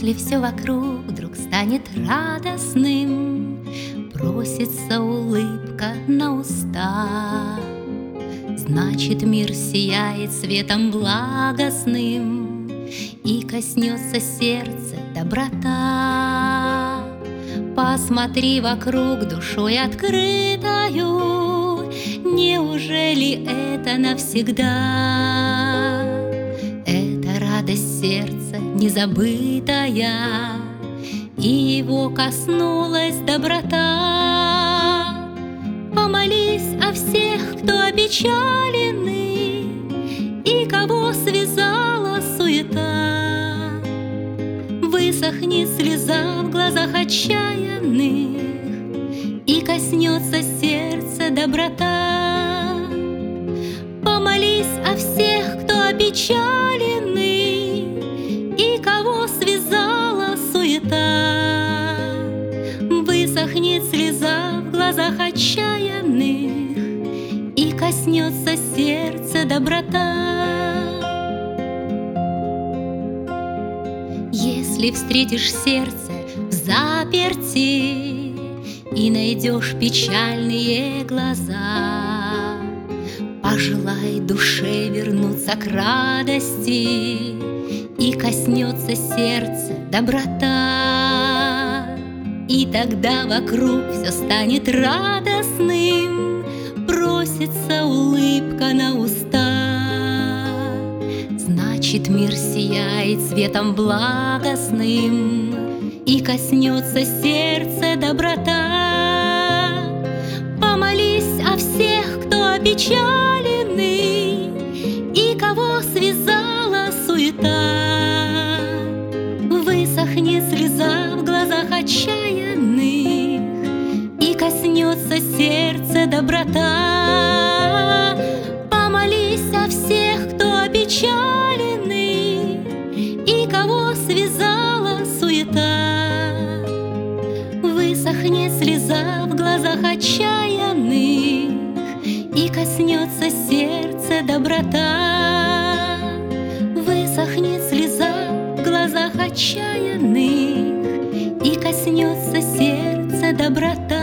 Если все вокруг вдруг станет радостным, просится улыбка на уста, значит, мир сияет светом благостным, и коснется сердце доброта. Посмотри вокруг душой открытою, неужели это навсегда? Это радость сердца незабытая, и его коснулась доброта. Помолись о всех, кто опечаленный и кого связала суета. Высохнет слеза в глазах отчаянных, и коснется сердце доброта. Помолись о всех, кто опечаленный и кого связала суета. Высохнет слеза в глазах отчаянных, и коснется сердце доброта. Если встретишь сердце в заперти и найдешь печальные глаза, пожелай душе вернуться к радости, и коснется сердце доброта. И тогда вокруг все станет радостным, просится улыбка на уста. Значит, мир сияет светом благостным, и коснется сердце доброта. Помолись о всех, кто опечаленный и кого связала суета. Высохнет слеза в глазах отчаянных, и коснется сердце доброта. Помолись о всех, кто опечаленный и кого связала суета. Высохнет слеза в глазах отчаянных, и коснется сердце доброта. Высохнет слеза в глазах отчаянных, и коснется сердце доброта.